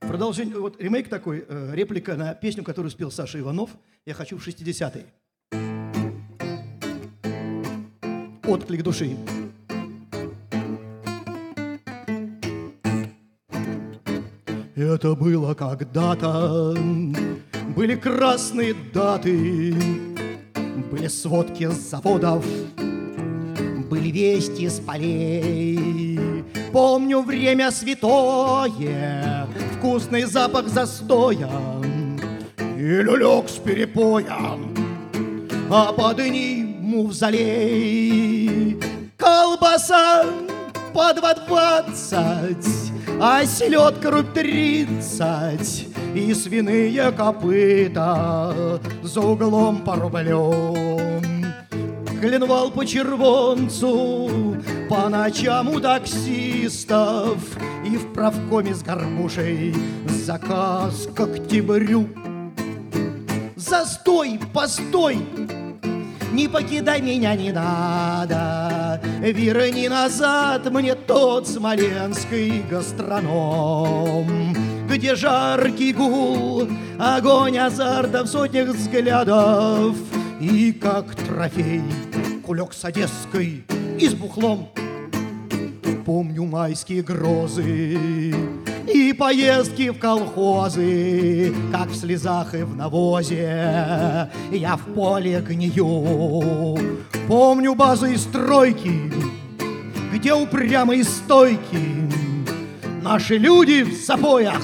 Продолжение, вот ремейк такой, реплика на песню, которую спел Саша Иванов «Я хочу в 60-е». Отклик души. Это было когда-то, были красные даты, были сводки с заводов, были вести с полей. Помню время святое, вкусный запах застоя и люлек с перепоем, а под ним мавзолей. Колбаса по 2,20, а селедка рубь 30, и свиные копыта за углом по рублем. Коленвал по червонцу, по ночам у таксистов, и в правкоме с горбушей заказ к октябрю. Застой, постой, не покидай меня, не надо, верни назад мне тот смоленский гастроном, где жаркий гул, огонь азарта в сотнях взглядов, и как трофей кулек с одесской и с бухлом. Помню майские грозы и поездки в колхозы, как в слезах и в навозе я в поле гнию. Помню базы и стройки, где упрямые стойки наши люди в запоях,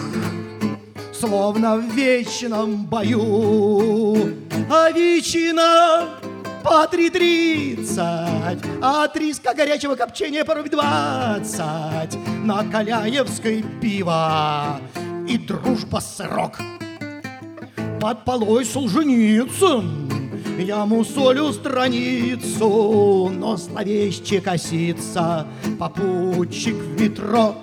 словно в вечном бою. А ветчина по 3,30, а триска горячего копчения по рубль 20, на Каляевской пиво и дружба сырок. Под полой Солженицын я мусолю страницу, но зловеще косится попутчик в метро.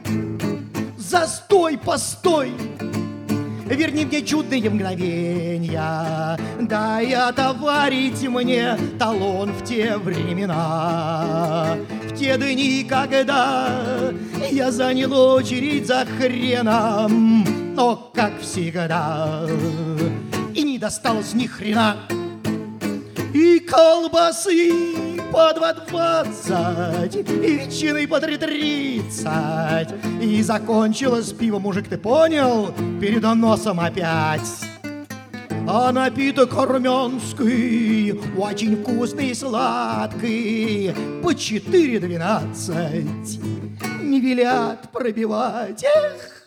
Застой, постой, верни мне чудные мгновенья, дай отоварить мне талон в те времена, в те дни, когда я занял очередь за хреном, но, как всегда, и не досталось ни хрена. И колбасы по 2,20, и ветчины по 3,30, и закончилось пиво, мужик, ты понял, перед носом опять. А напиток армянский, очень вкусный и сладкий, по 4,12, не велят пробивать, эх.